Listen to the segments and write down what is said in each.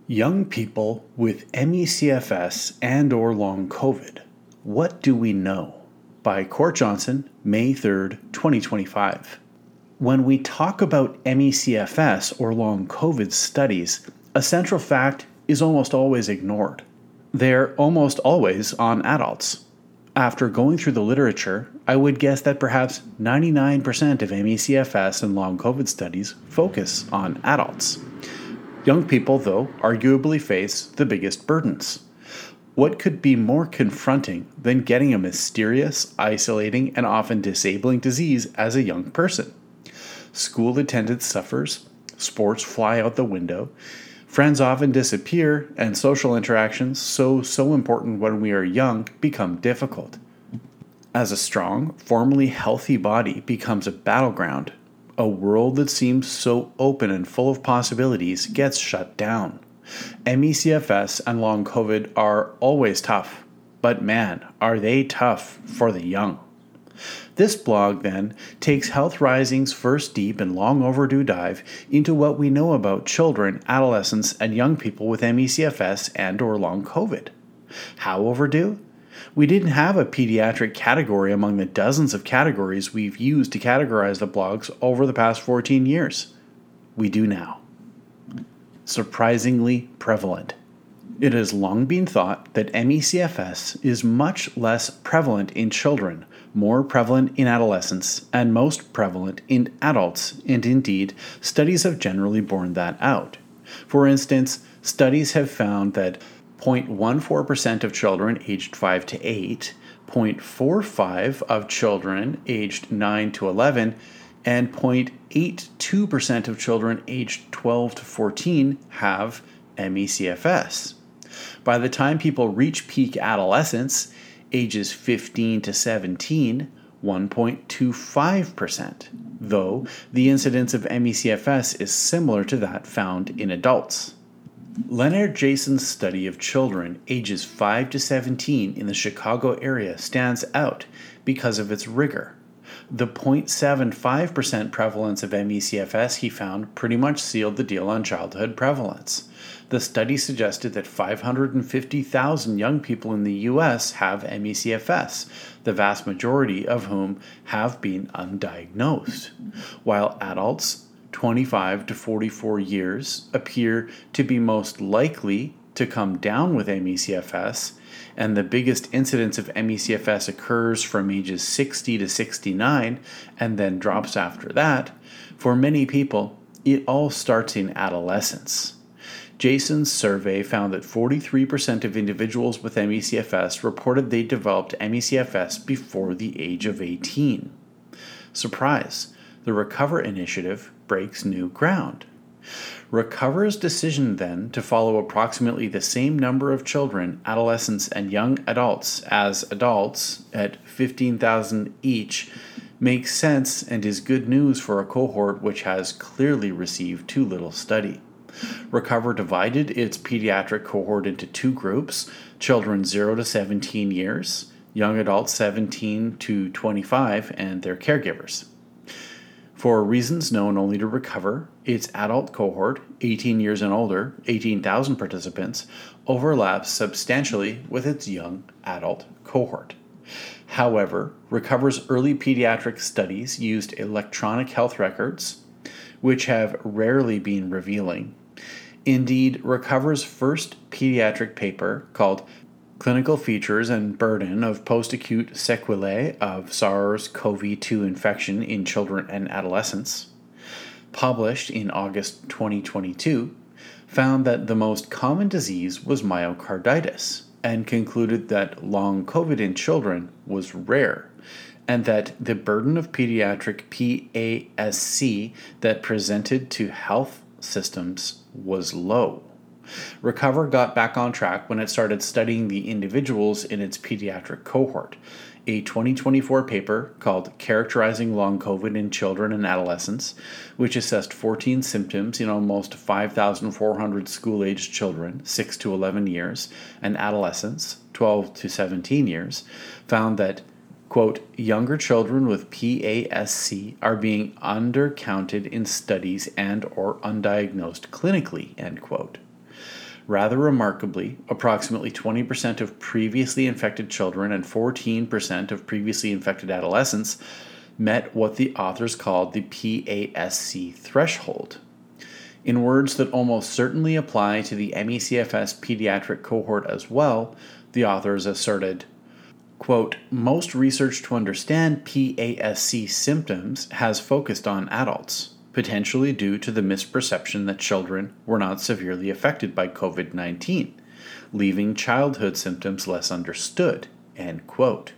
Young people with ME/CFS and/or long COVID. What do we know? By Court Johnson, May 3rd, 2025. When we talk about ME/CFS or long COVID studies, a central fact is almost always ignored. They're almost always on adults. After going through the literature, I would guess that perhaps 99% of ME/CFS and long COVID studies focus on adults. Young people, though, arguably face the biggest burdens. What could be more confronting than getting a mysterious, isolating, and often disabling disease as a young person? School attendance suffers, sports fly out the window, friends often disappear, and social interactions, so important when we are young, become difficult. As a strong, formally healthy body becomes a battleground, a world that seems so open and full of possibilities gets shut down. ME/CFS and long COVID are always tough, but man, are they tough for the young. This blog, then, takes Health Rising's first deep and long overdue dive into what we know about children, adolescents, and young people with ME/CFS and/or long COVID. How overdue? We didn't have a pediatric category among the dozens of categories we've used to categorize the blogs over the past 14 years. We do now. Surprisingly prevalent. It has long been thought that ME/CFS is much less prevalent in children, more prevalent in adolescents, and most prevalent in adults, and indeed, studies have generally borne that out. For instance, studies have found that 0.14% of children aged 5 to 8, 0.45% of children aged 9 to 11, and 0.82% of children aged 12 to 14 have ME/CFS. By the time people reach peak adolescence, ages 15 to 17, 1.25%, though the incidence of ME/CFS is similar to that found in adults. Leonard Jason's study of children ages 5 to 17 in the Chicago area stands out because of its rigor. The 0.75% prevalence of ME/CFS he found pretty much sealed the deal on childhood prevalence. The study suggested that 550,000 young people in the U.S. have ME/CFS, the vast majority of whom have been undiagnosed, while adults 25 to 44 years appear to be most likely to come down with ME/CFS, and the biggest incidence of ME/CFS occurs from ages 60 to 69 and then drops after that. For many people, it all starts in adolescence. Jason's survey found that 43% of individuals with ME/CFS reported they developed ME/CFS before the age of 18. Surprise! The Recover initiative breaks new ground. Recover's decision then to follow approximately the same number of children, adolescents, and young adults as adults at 15,000 each makes sense and is good news for a cohort which has clearly received too little study. Recover divided its pediatric cohort into two groups: children 0 to 17 years, young adults 17 to 25, and their caregivers. For reasons known only to Recover, its adult cohort, 18 years and older, 18,000 participants, overlaps substantially with its young adult cohort. However, Recover's early pediatric studies used electronic health records, which have rarely been revealing. Indeed, Recover's first pediatric paper, called Clinical Features and Burden of Post-Acute Sequelae of SARS-CoV-2 Infection in Children and Adolescents, published in August 2022, found that the most common disease was myocarditis, and concluded that long COVID in children was rare, and that the burden of pediatric PASC that presented to health systems was low. Recover got back on track when it started studying the individuals in its pediatric cohort. A 2024 paper called Characterizing Long COVID in Children and Adolescents, which assessed 14 symptoms in almost 5,400 school-aged children, 6 to 11 years, and adolescents, 12 to 17 years, found that, quote, younger children with PASC are being undercounted in studies and or undiagnosed clinically, end quote. Rather remarkably, approximately 20% of previously infected children and 14% of previously infected adolescents met what the authors called the PASC threshold. In words that almost certainly apply to the ME/CFS pediatric cohort as well, the authors asserted, quote, most research to understand PASC symptoms has focused on adults, potentially due to the misperception that children were not severely affected by COVID-19, leaving childhood symptoms less understood, end quote.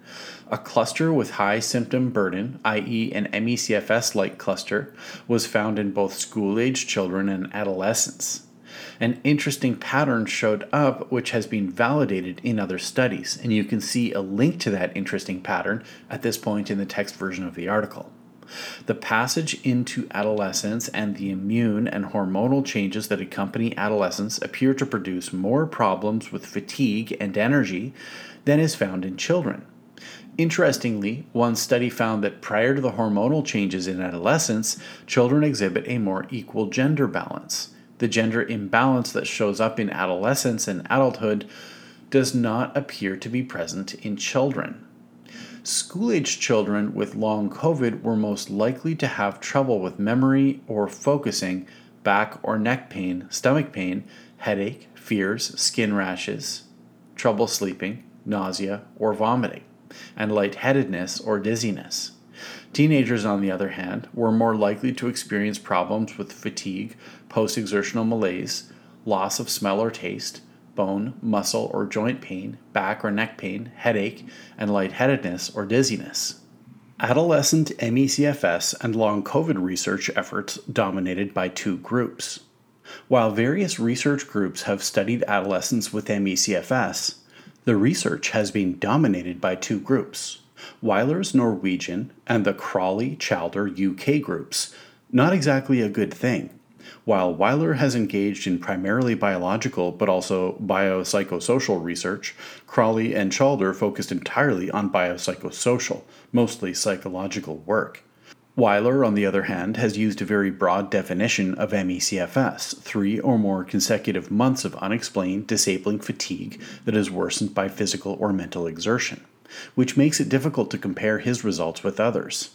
A cluster with high symptom burden, i.e. an ME/CFS-like cluster, was found in both school-age children and adolescents. An interesting pattern showed up which has been validated in other studies, and you can see a link to that interesting pattern at this point in the text version of the article. The passage into adolescence and the immune and hormonal changes that accompany adolescence appear to produce more problems with fatigue and energy than is found in children. Interestingly, one study found that prior to the hormonal changes in adolescence, children exhibit a more equal gender balance. The gender imbalance that shows up in adolescence and adulthood does not appear to be present in children. School-age children with long COVID were most likely to have trouble with memory or focusing, back or neck pain, stomach pain, headache, fears, skin rashes, trouble sleeping, nausea, or vomiting, and lightheadedness or dizziness. Teenagers, on the other hand, were more likely to experience problems with fatigue, post-exertional malaise, loss of smell or taste, bone, muscle, or joint pain, back or neck pain, headache, and lightheadedness or dizziness. Adolescent ME/CFS and long COVID research efforts dominated by two groups. While various research groups have studied adolescents with ME/CFS, the research has been dominated by two groups, Weiler's Norwegian and the Crawley-Chalder UK groups. Not exactly a good thing. While Weiler has engaged in primarily biological but also biopsychosocial research, Crawley and Chalder focused entirely on biopsychosocial, mostly psychological work. Weiler, on the other hand, has used a very broad definition of ME/CFS, 3 or more consecutive months of unexplained, disabling fatigue that is worsened by physical or mental exertion, which makes it difficult to compare his results with others.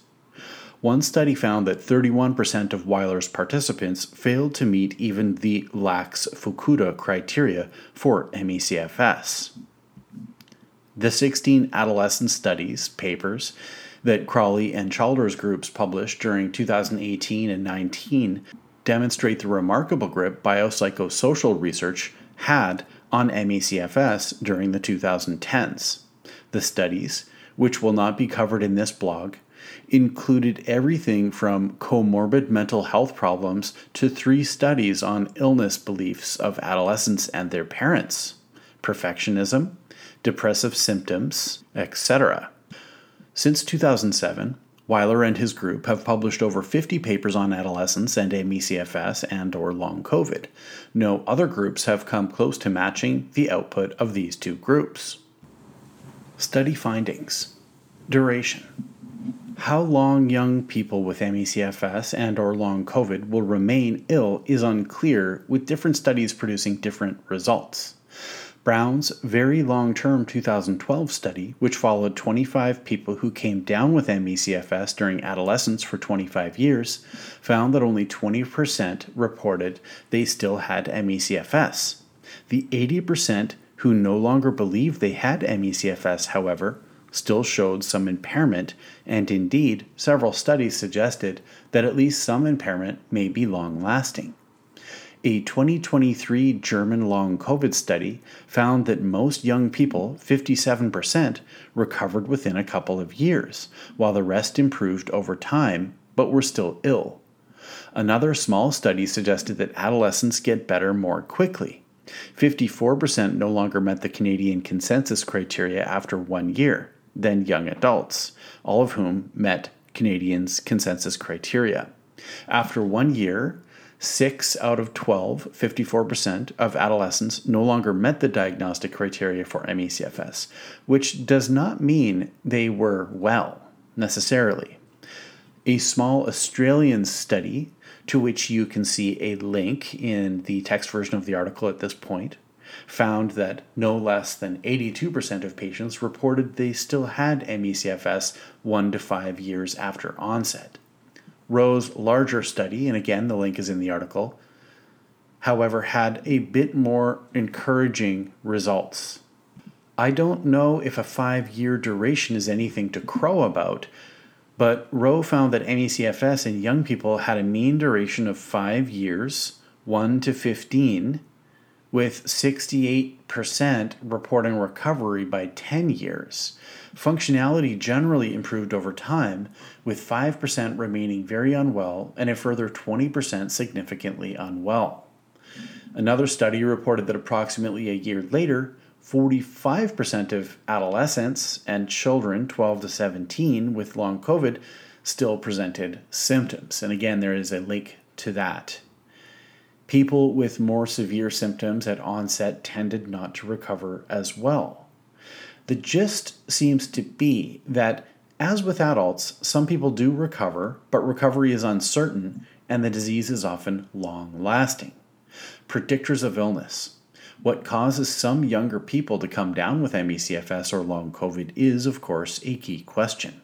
One study found that 31% of Weiler's participants failed to meet even the Lax-Fukuda criteria for ME/CFS. The 16 adolescent studies, papers, that Crawley and Chalder's groups published during 2018 and 19 demonstrate the remarkable grip biopsychosocial research had on ME/CFS during the 2010s. The studies, which will not be covered in this blog, included everything from comorbid mental health problems to 3 studies on illness beliefs of adolescents and their parents, perfectionism, depressive symptoms, etc. Since 2007, Weiler and his group have published over 50 papers on adolescence and ME/CFS and/or long COVID. No other groups have come close to matching the output of these two groups. Study findings. Duration. How long young people with ME/CFS and/or long COVID will remain ill is unclear, with different studies producing different results. Brown's very long-term 2012 study, which followed 25 people who came down with ME/CFS during adolescence for 25 years, found that only 20% reported they still had ME/CFS. The 80% who no longer believed they had ME/CFS, however, still showed some impairment, and indeed, several studies suggested that at least some impairment may be long-lasting. A 2023 German long COVID study found that most young people, 57%, recovered within a couple of years, while the rest improved over time, but were still ill. Another small study suggested that adolescents get better more quickly. 54% no longer met the Canadian consensus criteria after 1 year than young adults, all of whom met Canadians' consensus criteria. After 1 year, 6 out of 12, 54% of adolescents no longer met the diagnostic criteria for ME/CFS, which does not mean they were well, necessarily. A small Australian study to which you can see a link in the text version of the article at this point, found that no less than 82% of patients reported they still had ME/CFS 1 to 5 years after onset. Rowe's larger study, and again the link is in the article, however, had a bit more encouraging results. I don't know if a 5-year duration is anything to crow about, but Rowe found that ME/CFS in young people had a mean duration of 5 years, 1 to 15, with 68% reporting recovery by 10 years. Functionality generally improved over time, with 5% remaining very unwell and a further 20% significantly unwell. Another study reported that approximately a year later, 45% of adolescents and children 12 to 17 with long COVID still presented symptoms. And again, there is a link to that. People with more severe symptoms at onset tended not to recover as well. The gist seems to be that, as with adults, some people do recover, but recovery is uncertain and the disease is often long-lasting. Predictors of illness. What causes some younger people to come down with ME/CFS or long COVID is, of course, a key question.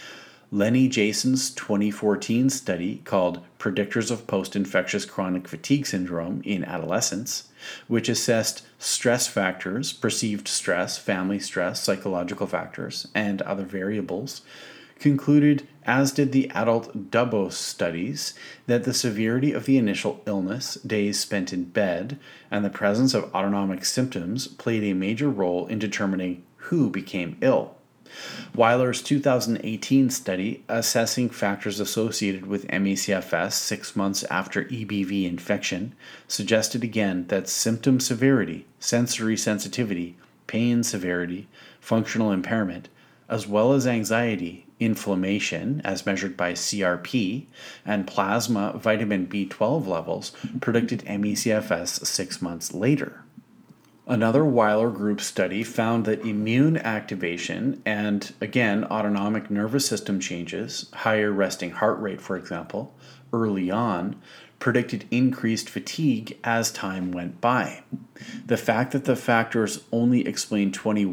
Lenny Jason's 2014 study called Predictors of Post-Infectious Chronic Fatigue Syndrome in Adolescents, which assessed stress factors, perceived stress, family stress, psychological factors, and other variables, concluded, as did the adult Dubos studies, that the severity of the initial illness, days spent in bed, and the presence of autonomic symptoms played a major role in determining who became ill. Weiler's 2018 study assessing factors associated with ME/CFS 6 months after EBV infection suggested again that symptom severity, sensory sensitivity, pain severity, functional impairment, as well as anxiety, inflammation, as measured by CRP, and plasma vitamin B12 levels predicted ME/CFS 6 months later. Another Weiler group study found that immune activation and, again, autonomic nervous system changes, higher resting heart rate, for example, early on, predicted increased fatigue as time went by. The fact that the factors only explained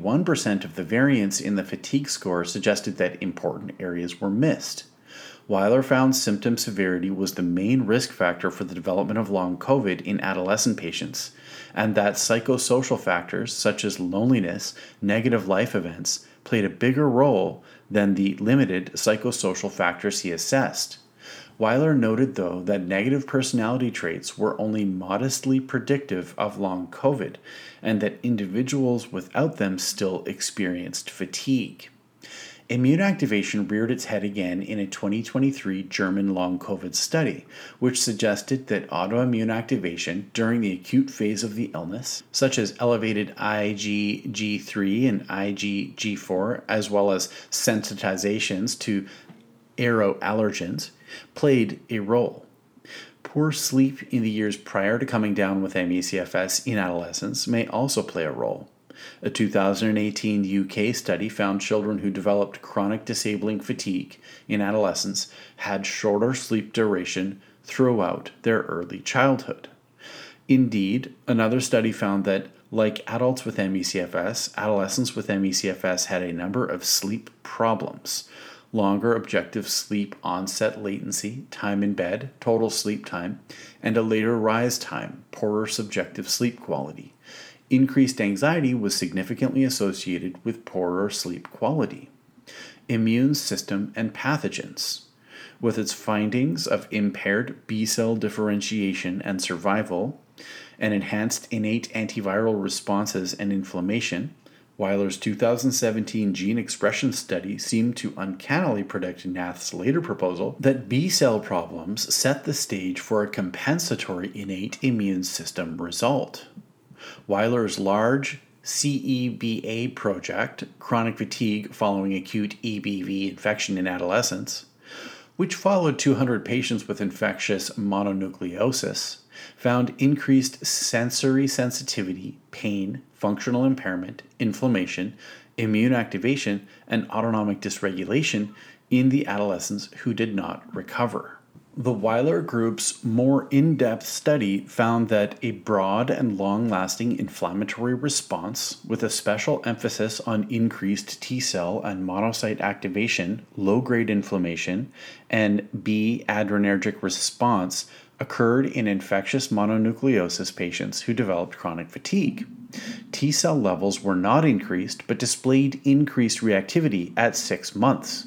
21% of the variance in the fatigue score suggested that important areas were missed. Weiler found symptom severity was the main risk factor for the development of long COVID in adolescent patients, and that psychosocial factors such as loneliness, negative life events, played a bigger role than the limited psychosocial factors he assessed. Weiler noted, though, that negative personality traits were only modestly predictive of long COVID, and that individuals without them still experienced fatigue. Immune activation reared its head again in a 2023 German long COVID study, which suggested that autoimmune activation during the acute phase of the illness, such as elevated IgG3 and IgG4, as well as sensitizations to aeroallergens, played a role. Poor sleep in the years prior to coming down with ME/CFS in adolescents may also play a role. A 2018 UK study found children who developed chronic disabling fatigue in adolescence had shorter sleep duration throughout their early childhood. Indeed, another study found that, like adults with ME/CFS, adolescents with ME/CFS had a number of sleep problems: longer objective sleep onset latency, time in bed, total sleep time, and a later rise time, poorer subjective sleep quality. Increased anxiety was significantly associated with poorer sleep quality. Immune system and pathogens. With its findings of impaired B-cell differentiation and survival, and enhanced innate antiviral responses and inflammation, Weiler's 2017 gene expression study seemed to uncannily predict Nath's later proposal that B-cell problems set the stage for a compensatory innate immune system result. Weiler's large CEBA project, Chronic Fatigue Following Acute EBV Infection in Adolescents, which followed 200 patients with infectious mononucleosis, found increased sensory sensitivity, pain, functional impairment, inflammation, immune activation, and autonomic dysregulation in the adolescents who did not recover. The Weiler Group's more in depth study found that a broad and long lasting inflammatory response, with a special emphasis on increased T cell and monocyte activation, low grade inflammation, and B adrenergic response, occurred in infectious mononucleosis patients who developed chronic fatigue. T cell levels were not increased but displayed increased reactivity at 6 months.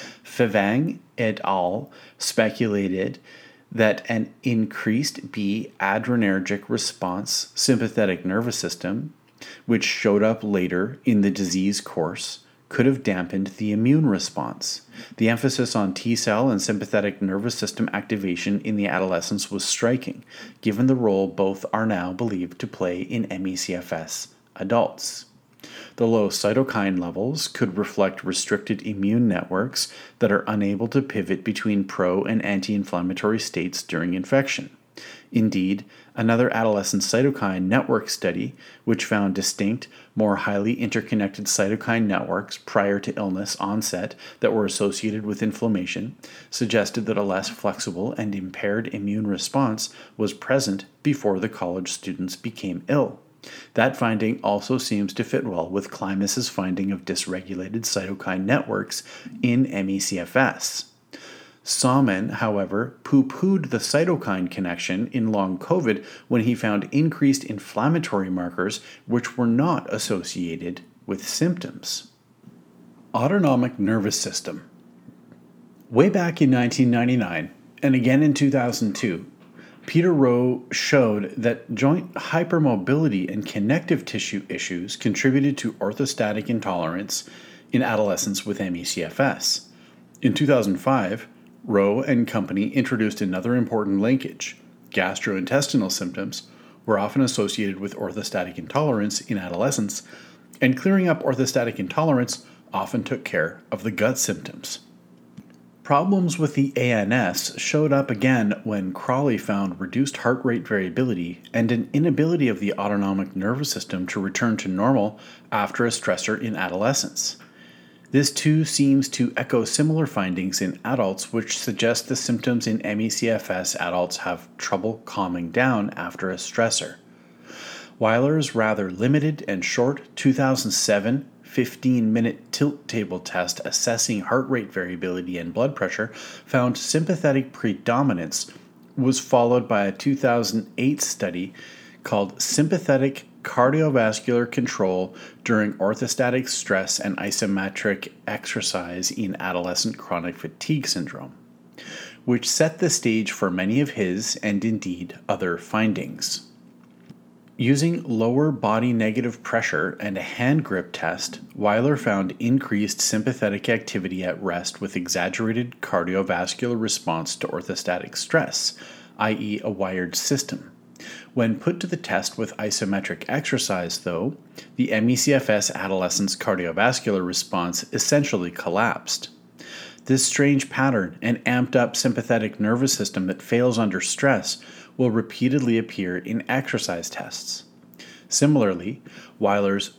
Fevang et al. Speculated that an increased B adrenergic response sympathetic nervous system, which showed up later in the disease course, could have dampened the immune response. The emphasis on T cell and sympathetic nervous system activation in the adolescents was striking, given the role both are now believed to play in ME/CFS adults. The low cytokine levels could reflect restricted immune networks that are unable to pivot between pro and anti inflammatory states during infection. Indeed, another adolescent cytokine network study, which found distinct, more highly interconnected cytokine networks prior to illness onset that were associated with inflammation, suggested that a less flexible and impaired immune response was present before the college students became ill. That finding also seems to fit well with Klimas's finding of dysregulated cytokine networks in ME/CFS. Salmon, however, poo-pooed the cytokine connection in long COVID when he found increased inflammatory markers which were not associated with symptoms. Autonomic nervous system. Way back in 1999, and again in 2002, Peter Rowe showed that joint hypermobility and connective tissue issues contributed to orthostatic intolerance in adolescents with ME/CFS. In 2005, Rowe and company introduced another important linkage. Gastrointestinal symptoms were often associated with orthostatic intolerance in adolescents, and clearing up orthostatic intolerance often took care of the gut symptoms. Problems with the ANS showed up again when Crawley found reduced heart rate variability and an inability of the autonomic nervous system to return to normal after a stressor in adolescence. This too seems to echo similar findings in adults, which suggest the symptoms in ME/CFS adults have trouble calming down after a stressor. Weiler's rather limited and short 2007 15-minute tilt table test assessing heart rate variability and blood pressure found sympathetic predominance was followed by a 2008 study called Sympathetic Cardiovascular Control During Orthostatic Stress and Isometric Exercise in Adolescent Chronic Fatigue Syndrome, which set the stage for many of his and indeed other findings. Using lower body negative pressure and a hand grip test, Weiler found increased sympathetic activity at rest with exaggerated cardiovascular response to orthostatic stress, i.e., a wired system. When put to the test with isometric exercise, though, the ME/CFS adolescent's cardiovascular response essentially collapsed. This strange pattern and amped up sympathetic nervous system that fails under stress will repeatedly appear in exercise tests. Similarly, Weiler's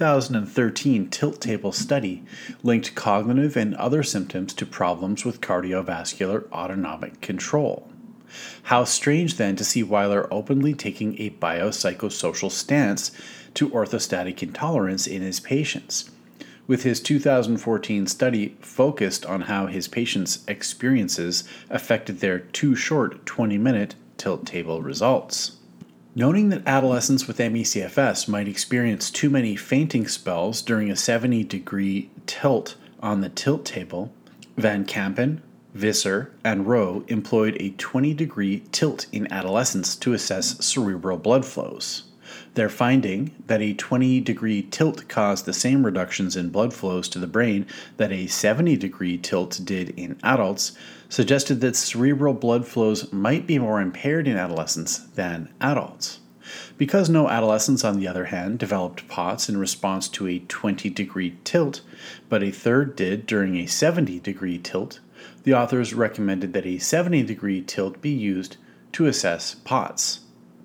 2013 tilt table study linked cognitive and other symptoms to problems with cardiovascular autonomic control. How strange then to see Weiler openly taking a biopsychosocial stance to orthostatic intolerance in his patients, with his 2014 study focused on how his patients' experiences affected their too short 20-minute tilt table results. Noting that adolescents with ME/CFS might experience too many fainting spells during a 70-degree tilt on the tilt table, Van Kampen, Visser, and Rowe employed a 20-degree tilt in adolescents to assess cerebral blood flows. Their finding that a 20-degree tilt caused the same reductions in blood flows to the brain that a 70-degree tilt did in adults suggested that cerebral blood flows might be more impaired in adolescents than adults. Because no adolescents, on the other hand, developed POTS in response to a 20-degree tilt, but a third did during a 70-degree tilt, the authors recommended that a 70-degree tilt be used to assess POTS.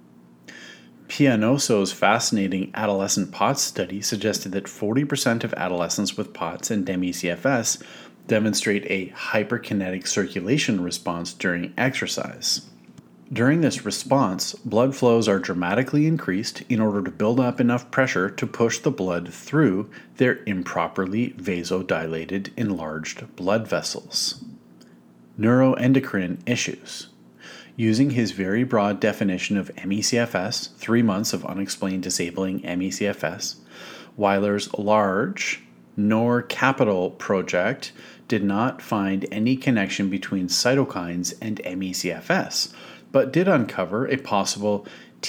Pianoso's fascinating adolescent POTS study suggested that 40% of adolescents with POTS and ME/CFS demonstrate a hyperkinetic circulation response during exercise. During this response, blood flows are dramatically increased in order to build up enough pressure to push the blood through their improperly vasodilated enlarged blood vessels. Neuroendocrine issues. Using his very broad definition of ME/CFS, 3 months of unexplained disabling ME/CFS, Weiler's large NOR-capital project did not find any connection between cytokines and ME/CFS, but did uncover a possible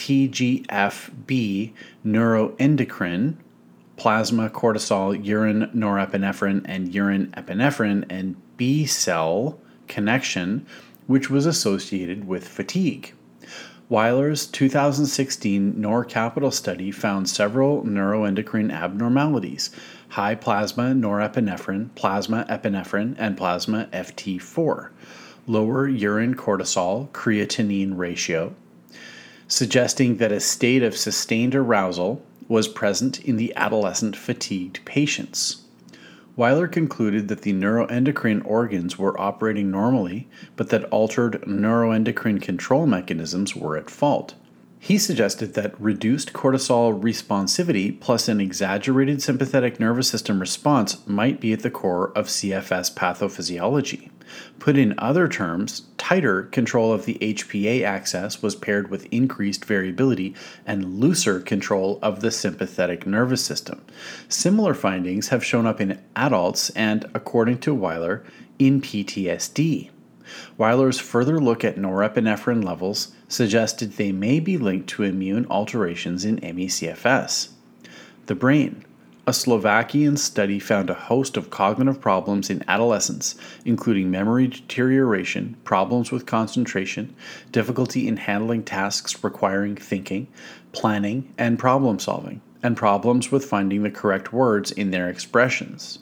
TGF-B neuroendocrine, plasma cortisol, urine norepinephrine, and urine epinephrine and B cell connection, which was associated with fatigue. Weiler's 2016 NOR-capital study found several neuroendocrine abnormalities: high plasma norepinephrine, plasma epinephrine, and plasma FT4, lower urine cortisol creatinine ratio, suggesting that a state of sustained arousal was present in the adolescent fatigued patients. Weiler concluded that the neuroendocrine organs were operating normally, but that altered neuroendocrine control mechanisms were at fault. He suggested that reduced cortisol responsivity plus an exaggerated sympathetic nervous system response might be at the core of CFS pathophysiology. Put in other terms, tighter control of the HPA axis was paired with increased variability and looser control of the sympathetic nervous system. Similar findings have shown up in adults and, according to Weiler, in PTSD. Weiler's further look at norepinephrine levels suggested they may be linked to immune alterations in ME/CFS. The brain. A Slovakian study found a host of cognitive problems in adolescents, including memory deterioration, problems with concentration, difficulty in handling tasks requiring thinking, planning, and problem solving, and problems with finding the correct words in their expressions.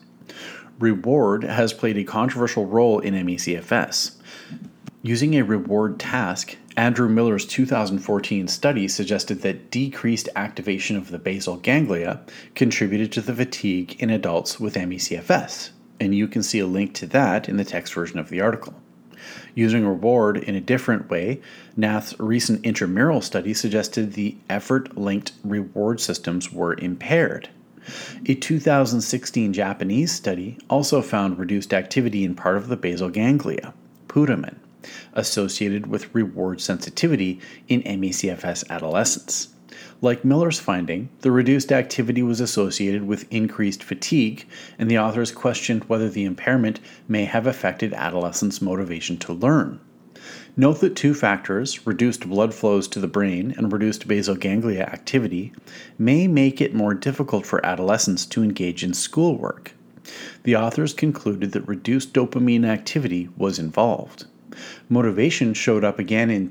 Reward has played a controversial role in ME/CFS. Using a reward task, Andrew Miller's 2014 study suggested that decreased activation of the basal ganglia contributed to the fatigue in adults with ME/CFS, and you can see a link to that in the text version of the article. Using reward in a different way, Nath's recent intramural study suggested the effort-linked reward systems were impaired. A 2016 Japanese study also found reduced activity in part of the basal ganglia, putamen, associated with reward sensitivity in ME/CFS adolescents. Like Miller's finding, the reduced activity was associated with increased fatigue, and the authors questioned whether the impairment may have affected adolescents' motivation to learn. Note that two factors, reduced blood flows to the brain and reduced basal ganglia activity, may make it more difficult for adolescents to engage in schoolwork. The authors concluded that reduced dopamine activity was involved. Motivation showed up again in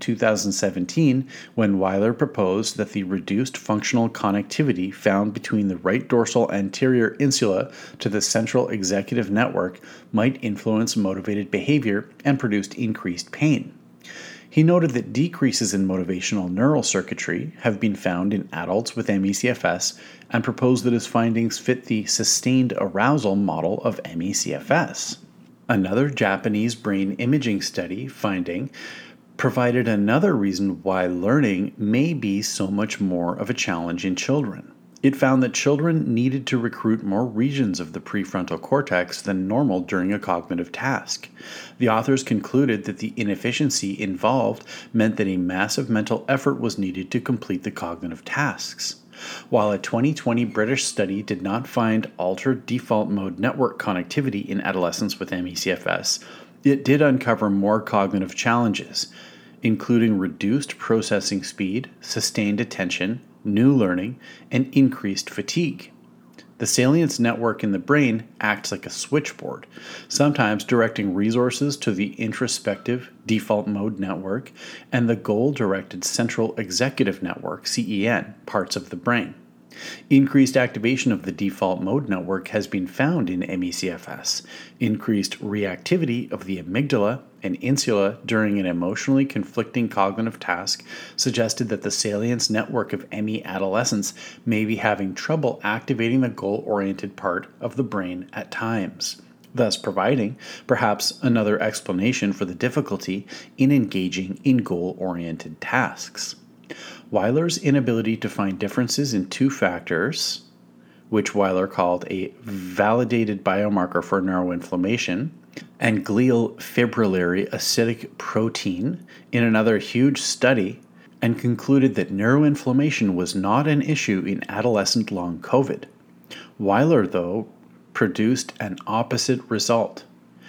2017 when Weiler proposed that the reduced functional connectivity found between the right dorsal anterior insula to the central executive network might influence motivated behavior and produce increased pain. He noted that decreases in motivational neural circuitry have been found in adults with ME/CFS and proposed that his findings fit the sustained arousal model of ME/CFS. Another Japanese brain imaging study finding provided another reason why learning may be so much more of a challenge in children. It found that children needed to recruit more regions of the prefrontal cortex than normal during a cognitive task. The authors concluded that the inefficiency involved meant that a massive mental effort was needed to complete the cognitive tasks. While a 2020 British study did not find altered default mode network connectivity in adolescents with ME/CFS, it did uncover more cognitive challenges, including reduced processing speed, sustained attention, new learning, and increased fatigue. The salience network in the brain acts like a switchboard, sometimes directing resources to the introspective default mode network and the goal-directed central executive network, CEN, parts of the brain. Increased activation of the default mode network has been found in ME/CFS. Increased reactivity of the amygdala and insula during an emotionally conflicting cognitive task suggested that the salience network of ME adolescents may be having trouble activating the goal-oriented part of the brain at times. thus providing perhaps another explanation for the difficulty in engaging in goal-oriented tasks. Weiler's inability to find differences in two factors, which Weiler called a validated biomarker for neuroinflammation, and glial fibrillary acidic protein in another huge study, and concluded that neuroinflammation was not an issue in adolescent long COVID. Weiler, though, produced an opposite result.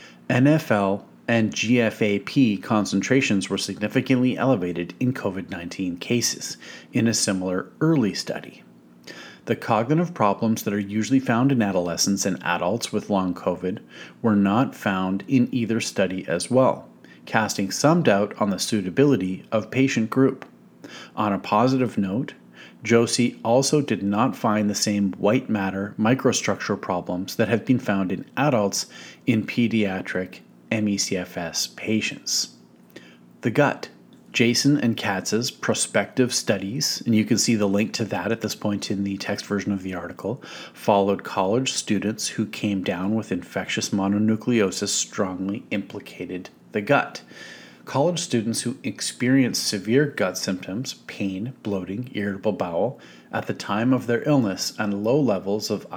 NFL and GFAP concentrations were significantly elevated in COVID-19 cases in a similar early study. The cognitive problems that are usually found in adolescents and adults with long COVID were not found in either study as well, casting some doubt on the suitability of patient group. On a positive note, Joshi also did not find the same white matter microstructure problems that have been found in adults in pediatric ME/CFS patients. The gut. Jason and Katz's prospective studies, and you can see the link to that at this point in the text version of the article, followed college students who came down with infectious mononucleosis strongly implicated the gut. College students who experienced severe gut symptoms, pain, bloating, irritable bowel, at the time of their illness and low levels of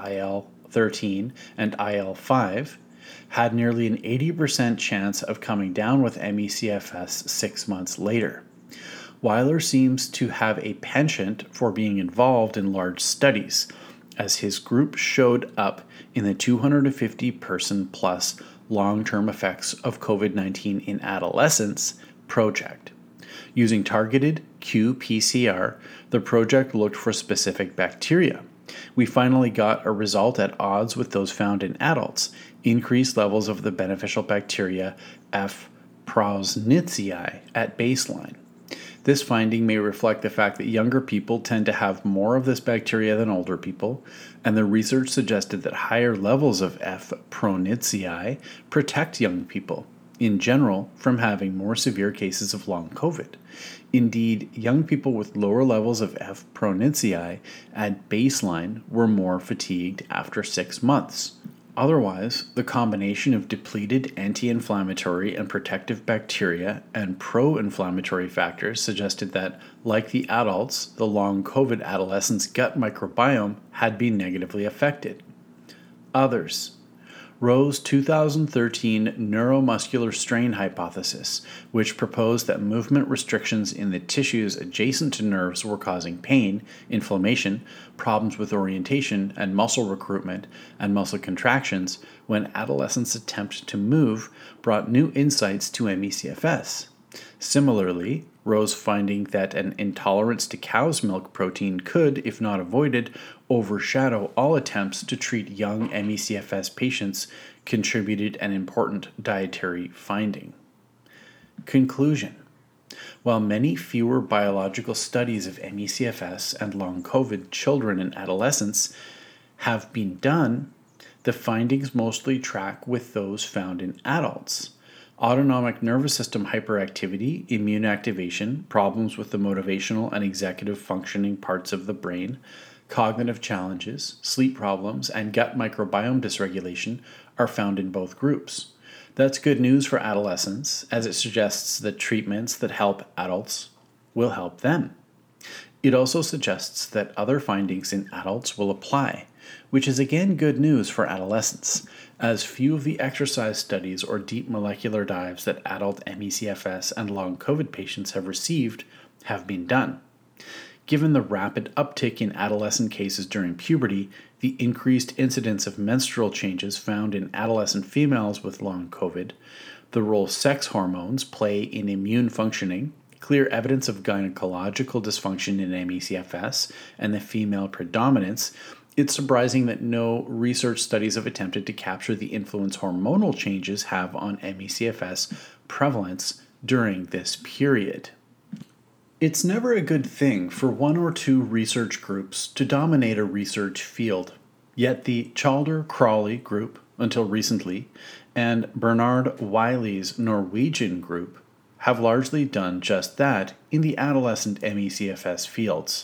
IL-13 and IL-5 had nearly an 80% chance of coming down with ME/CFS 6 months later. Weiler seems to have a penchant for being involved in large studies, as his group showed up in the 250-person plus long-term effects of COVID-19 in adolescents project. Using targeted qPCR, the project looked for specific bacteria. We finally got a result at odds with those found in adults, increased levels of the beneficial bacteria F. prausnitzii at baseline. This finding may reflect the fact that younger people tend to have more of this bacteria than older people, and the research suggested that higher levels of F. prausnitzii protect young people, in general, from having more severe cases of long COVID. Indeed, young people with lower levels of F. prausnitzii at baseline were more fatigued after 6 months. Otherwise, the combination of depleted anti-inflammatory and protective bacteria and pro-inflammatory factors suggested that, like the adults, the long COVID adolescents' gut microbiome had been negatively affected. Others. Rowe's 2013 neuromuscular strain hypothesis, which proposed that movement restrictions in the tissues adjacent to nerves were causing pain, inflammation, problems with orientation and muscle recruitment, and muscle contractions when adolescents attempt to move, brought new insights to ME/CFS. Similarly, Rowe's finding that an intolerance to cow's milk protein could, if not avoided, overshadow all attempts to treat young ME/CFS patients contributed an important dietary finding. Conclusion. While many fewer biological studies of ME/CFS and long COVID children and adolescents have been done, the findings mostly track with those found in adults. Autonomic nervous system hyperactivity, immune activation, problems with the motivational and executive functioning parts of the brain, cognitive challenges, sleep problems, and gut microbiome dysregulation are found in both groups. That's good news for adolescents, as it suggests that treatments that help adults will help them. It also suggests that other findings in adults will apply, which is again good news for adolescents, as few of the exercise studies or deep molecular dives that adult ME/CFS and long COVID patients have received have been done. Given the rapid uptick in adolescent cases during puberty, the increased incidence of menstrual changes found in adolescent females with long COVID, the role sex hormones play in immune functioning, clear evidence of gynecological dysfunction in ME/CFS, and the female predominance, it's surprising that no research studies have attempted to capture the influence hormonal changes have on ME/CFS prevalence during this period. It's never a good thing for one or two research groups to dominate a research field. Yet the Chalder-Crawley group, until recently, and Bernard Wiley's Norwegian group have largely done just that in the adolescent ME/CFS fields.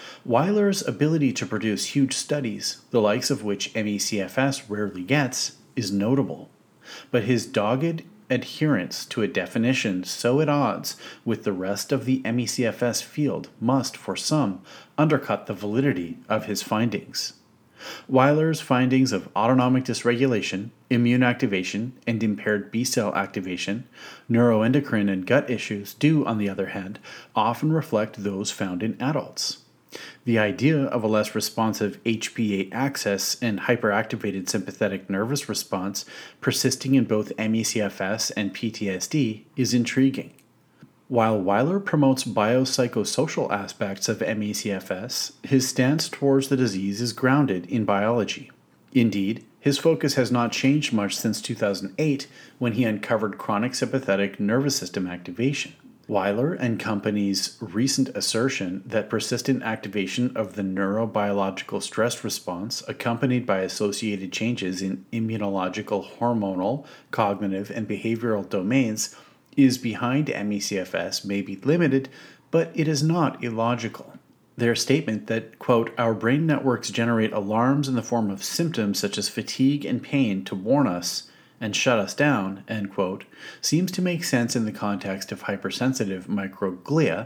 Weiler's ability to produce huge studies, the likes of which ME/CFS rarely gets, is notable, but his dogged adherence to a definition so at odds with the rest of the ME/CFS field must, for some, undercut the validity of his findings. Weiler's findings of autonomic dysregulation, immune activation, and impaired B-cell activation, neuroendocrine and gut issues do, on the other hand, often reflect those found in adults. The idea of a less responsive HPA axis and hyperactivated sympathetic nervous response persisting in both ME/CFS and PTSD is intriguing. While Weiler promotes biopsychosocial aspects of ME/CFS, his stance towards the disease is grounded in biology. Indeed, his focus has not changed much since 2008 when he uncovered chronic sympathetic nervous system activation. Weiler and company's recent assertion that persistent activation of the neurobiological stress response, accompanied by associated changes in immunological, hormonal, cognitive, and behavioral domains, is behind ME/CFS may be limited, but it is not illogical. Their statement that, quote, our brain networks generate alarms in the form of symptoms such as fatigue and pain to warn us and shut us down, end quote, seems to make sense in the context of hypersensitive microglia,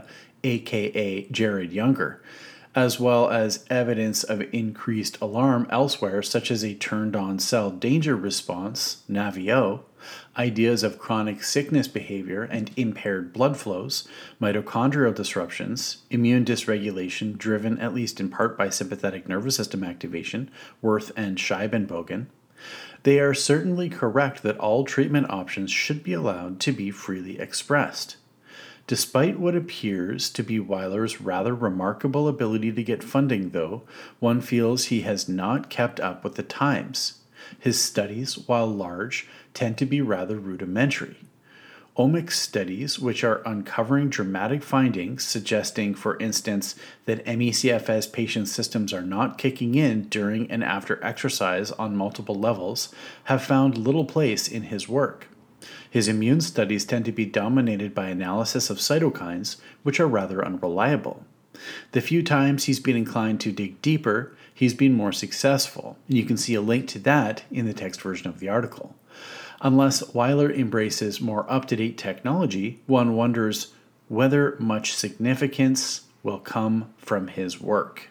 aka Jared Younger, as well as evidence of increased alarm elsewhere, such as a turned-on cell danger response, NAVIO, ideas of chronic sickness behavior and impaired blood flows, mitochondrial disruptions, immune dysregulation driven at least in part by sympathetic nervous system activation, Wirth and Scheibenbogen. They are certainly correct that all treatment options should be allowed to be freely expressed. Despite what appears to be Weiler's rather remarkable ability to get funding, though, one feels he has not kept up with the times. His studies, while large, tend to be rather rudimentary. Omics studies, which are uncovering dramatic findings suggesting, for instance, that ME/CFS patient systems are not kicking in during and after exercise on multiple levels, have found little place in his work. His immune studies tend to be dominated by analysis of cytokines, which are rather unreliable. The few times he's been inclined to dig deeper, he's been more successful, and you can see a link to that in the text version of the article. Unless Weiler embraces more up-to-date technology, one wonders whether much significance will come from his work.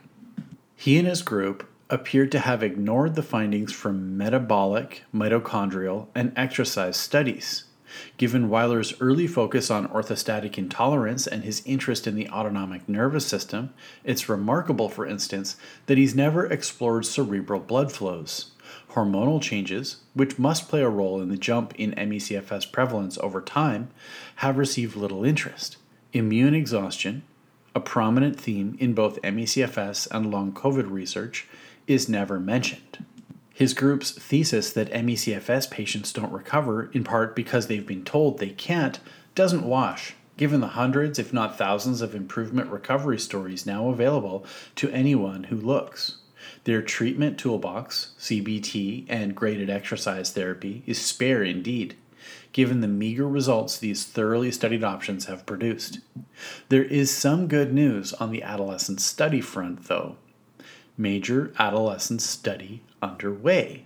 He and his group appeared to have ignored the findings from metabolic, mitochondrial, and exercise studies. Given Weiler's early focus on orthostatic intolerance and his interest in the autonomic nervous system, it's remarkable, for instance, that he's never explored cerebral blood flows. Hormonal changes, which must play a role in the jump in ME/CFS prevalence over time, have received little interest. Immune exhaustion, a prominent theme in both ME/CFS and long COVID research, is never mentioned. His group's thesis that ME/CFS patients don't recover, in part because they've been told they can't, doesn't wash, given the hundreds, if not thousands, of improvement recovery stories now available to anyone who looks. Their treatment toolbox, CBT, and graded exercise therapy is spare indeed, given the meager results these thoroughly studied options have produced. There is some good news on the adolescent study front, though. Major adolescent study underway.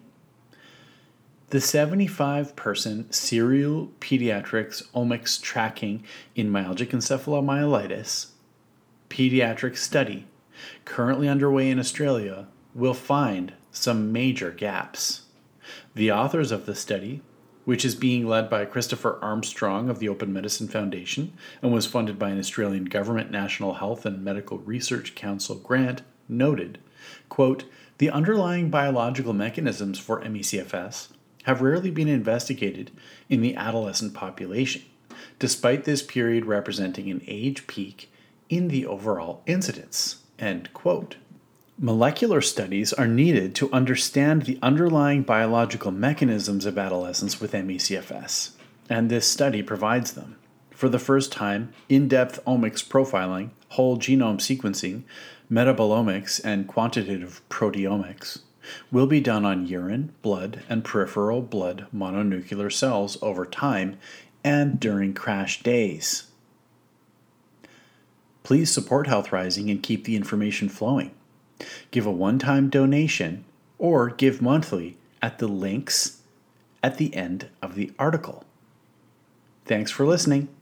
The 75-person serial pediatrics omics tracking in myalgic encephalomyelitis pediatric study, currently underway in Australia, will find some major gaps. The authors of the study, which is being led by Christopher Armstrong of the Open Medicine Foundation and was funded by an Australian Government National Health and Medical Research Council grant, noted, quote, the underlying biological mechanisms for ME/CFS have rarely been investigated in the adolescent population, despite this period representing an age peak in the overall incidence, end quote. Molecular studies are needed to understand the underlying biological mechanisms of adolescence with ME/CFS, and this study provides them. For the first time, in-depth omics profiling, whole genome sequencing, metabolomics, and quantitative proteomics will be done on urine, blood, and peripheral blood mononuclear cells over time and during crash days. Please support Health Rising and keep the information flowing. Give a one-time donation or give monthly at the links at the end of the article. Thanks for listening.